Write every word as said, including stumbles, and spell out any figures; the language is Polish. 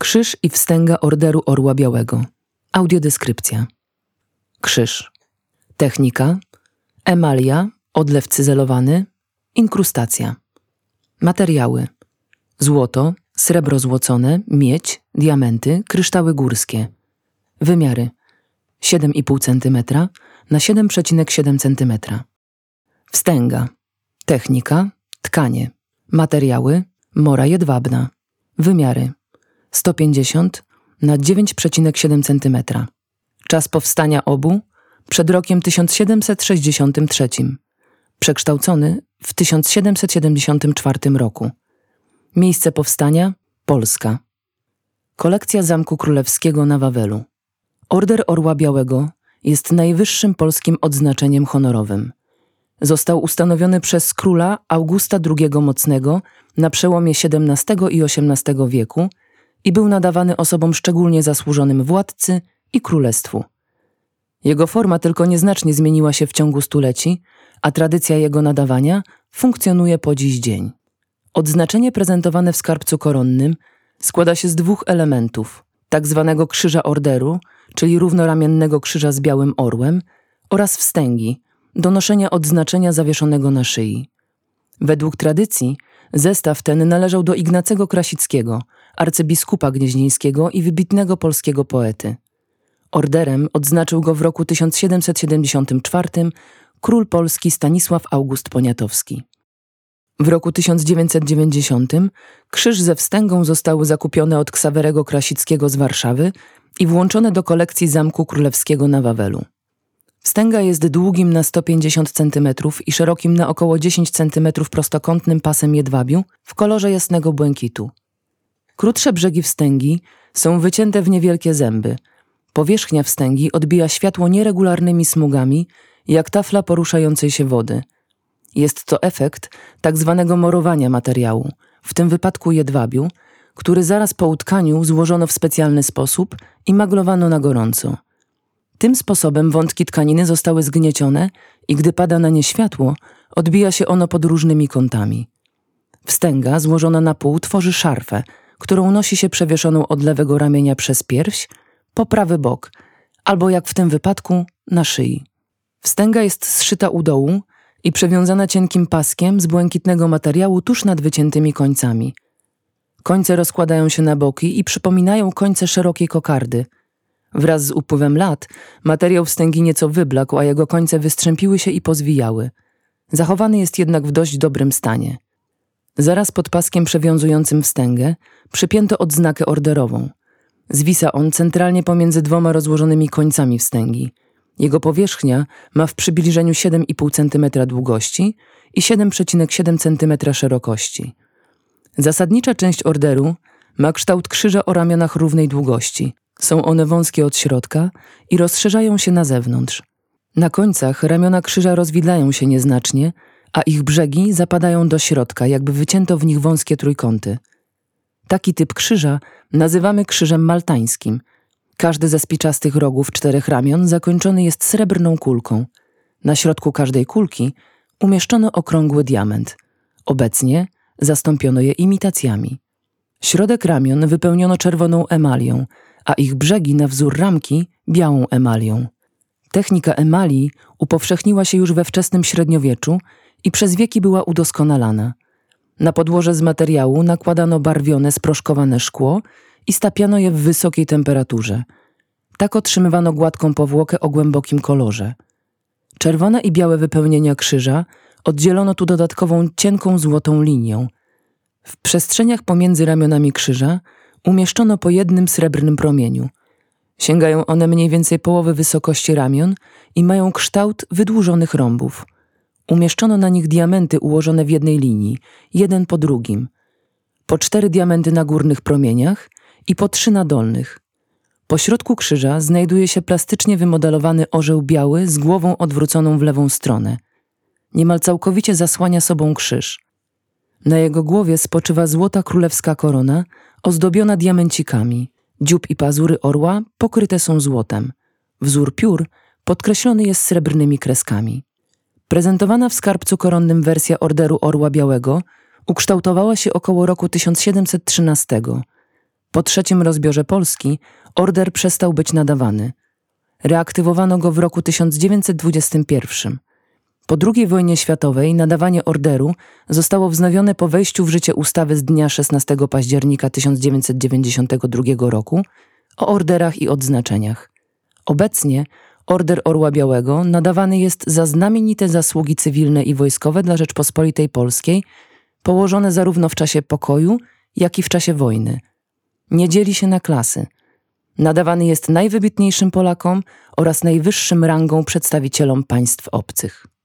Krzyż i wstęga Orderu Orła Białego. Audiodeskrypcja. Krzyż. Technika: emalia, odlew cyzelowany, inkrustacja. Materiały: złoto, srebro złocone, miedź, diamenty, kryształy górskie. Wymiary: siedem i pół centymetra na siedem przecinek siedem centymetra. Wstęga. Technika: tkanie. Materiały: mora jedwabna. Wymiary: sto pięćdziesiąt na dziewięć przecinek siedem centymetra. Czas powstania obu: przed rokiem tysiąc siedemset sześćdziesiątym trzecim. Przekształcony w tysiąc siedemset siedemdziesiątym czwartym roku. Miejsce powstania: Polska. Kolekcja Zamku Królewskiego na Wawelu. Order Orła Białego jest najwyższym polskim odznaczeniem honorowym. Został ustanowiony przez króla Augusta drugiego Mocnego na przełomie siedemnastego i osiemnastego wieku i był nadawany osobom szczególnie zasłużonym władcy i królestwu. Jego forma tylko nieznacznie zmieniła się w ciągu stuleci, a tradycja jego nadawania funkcjonuje po dziś dzień. Odznaczenie prezentowane w skarbcu koronnym składa się z dwóch elementów: tak zwanego krzyża orderu, czyli równoramiennego krzyża z białym orłem, oraz wstęgi, do noszenia odznaczenia zawieszonego na szyi. Według tradycji zestaw ten należał do Ignacego Krasickiego, arcybiskupa gnieźnieńskiego i wybitnego polskiego poety. Orderem odznaczył go w roku tysiąc siedemset siedemdziesiątym czwartym król polski Stanisław August Poniatowski. W roku tysiąc dziewięćset dziewięćdziesiątym krzyż ze wstęgą zostały zakupione od Ksawerego Krasickiego z Warszawy i włączone do kolekcji Zamku Królewskiego na Wawelu. Wstęga jest długim na sto pięćdziesiąt centymetrów i szerokim na około dziesięć centymetrów prostokątnym pasem jedwabiu w kolorze jasnego błękitu. Krótsze brzegi wstęgi są wycięte w niewielkie zęby. Powierzchnia wstęgi odbija światło nieregularnymi smugami, jak tafla poruszającej się wody. Jest to efekt tak zwanego morowania materiału, w tym wypadku jedwabiu, który zaraz po utkaniu złożono w specjalny sposób i maglowano na gorąco. Tym sposobem wątki tkaniny zostały zgniecione i gdy pada na nie światło, odbija się ono pod różnymi kątami. Wstęga złożona na pół tworzy szarfę, którą nosi się przewieszoną od lewego ramienia przez pierś, po prawy bok, albo jak w tym wypadku na szyi. Wstęga jest zszyta u dołu i przewiązana cienkim paskiem z błękitnego materiału tuż nad wyciętymi końcami. Końce rozkładają się na boki i przypominają końce szerokiej kokardy. Wraz z upływem lat materiał wstęgi nieco wyblakł, a jego końce wystrzępiły się i pozwijały. Zachowany jest jednak w dość dobrym stanie. Zaraz pod paskiem przewiązującym wstęgę przypięto odznakę orderową. Zwisa on centralnie pomiędzy dwoma rozłożonymi końcami wstęgi. Jego powierzchnia ma w przybliżeniu siedem i pół centymetra długości i siedem przecinek siedem centymetra szerokości. Zasadnicza część orderu ma kształt krzyża o ramionach równej długości. Są one wąskie od środka i rozszerzają się na zewnątrz. Na końcach ramiona krzyża rozwidlają się nieznacznie, a ich brzegi zapadają do środka, jakby wycięto w nich wąskie trójkąty. Taki typ krzyża nazywamy krzyżem maltańskim. Każdy ze spiczastych rogów czterech ramion zakończony jest srebrną kulką. Na środku każdej kulki umieszczono okrągły diament. Obecnie zastąpiono je imitacjami. Środek ramion wypełniono czerwoną emalią, a ich brzegi na wzór ramki białą emalią. Technika emalii upowszechniła się już we wczesnym średniowieczu i przez wieki była udoskonalana. Na podłoże z materiału nakładano barwione, sproszkowane szkło i stapiano je w wysokiej temperaturze. Tak otrzymywano gładką powłokę o głębokim kolorze. Czerwone i białe wypełnienia krzyża oddzielono tu dodatkową cienką złotą linią. W przestrzeniach pomiędzy ramionami krzyża umieszczono po jednym srebrnym promieniu. Sięgają one mniej więcej połowy wysokości ramion i mają kształt wydłużonych rąbów. Umieszczono na nich diamenty ułożone w jednej linii, jeden po drugim. Po cztery diamenty na górnych promieniach i po trzy na dolnych. Po środku krzyża znajduje się plastycznie wymodelowany orzeł biały z głową odwróconą w lewą stronę. Niemal całkowicie zasłania sobą krzyż. Na jego głowie spoczywa złota królewska korona ozdobiona diamencikami. Dziób i pazury orła pokryte są złotem. Wzór piór podkreślony jest srebrnymi kreskami. Prezentowana w skarbcu koronnym wersja Orderu Orła Białego ukształtowała się około roku tysiąc siedemset trzynastego. Po trzecim rozbiorze Polski order przestał być nadawany. Reaktywowano go w roku tysiąc dziewięćset dwudziestym pierwszym. Po drugiej wojnie światowej nadawanie orderu zostało wznowione po wejściu w życie ustawy z dnia szesnastego października tysiąc dziewięćset dziewięćdziesiątego drugiego roku o orderach i odznaczeniach. Obecnie Order Orła Białego nadawany jest za znamienite zasługi cywilne i wojskowe dla Rzeczpospolitej Polskiej, położone zarówno w czasie pokoju, jak i w czasie wojny. Nie dzieli się na klasy. Nadawany jest najwybitniejszym Polakom oraz najwyższym rangą przedstawicielom państw obcych.